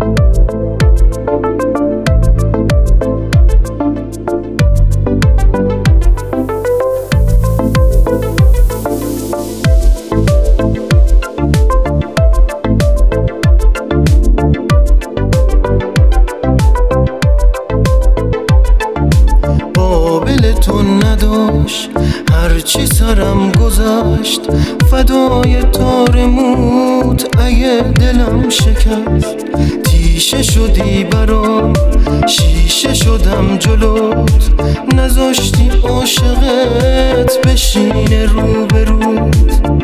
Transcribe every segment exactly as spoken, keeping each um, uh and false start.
تو نداشت هرچی سرم گذشت فدای تار موت اگه دلم شکست تیشه شدی برام شیشه شدم جلوت نذاشتی عاشقت بشینه روبروت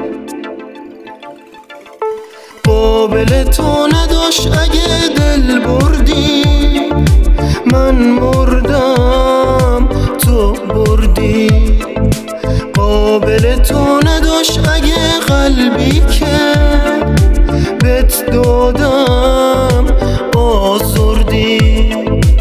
قابل تو نداشت اگه دل بردی من مردم تو بردی قابل تو نداشت اگه قلبی که بهت دادم آزردی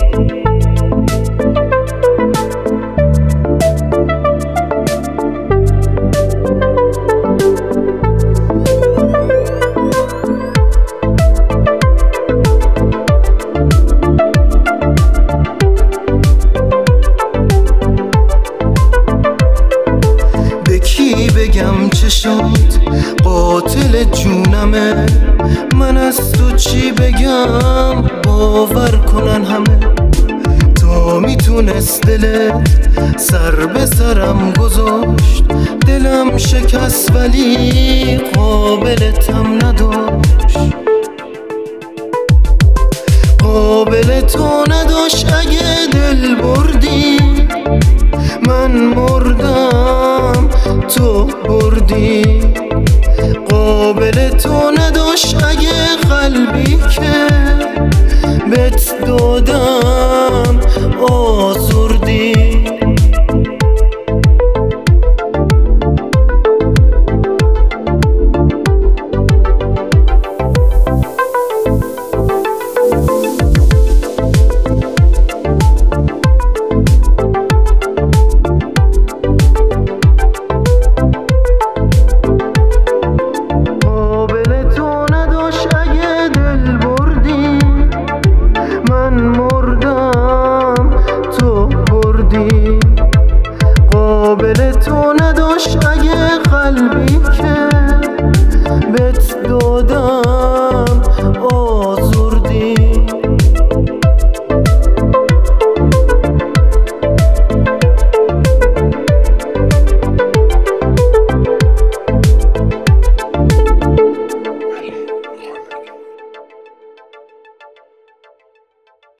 بگم چه شد قاتل جونمه من از تو چی بگم باور کنن همه تو میتونست دلت سر به سرم گذاشت دلم شکست ولی قابلتم نداشت قابل تو نداشت اگه دل بردی من مردم تو بردی قابل تو نداشت اگه قلبی که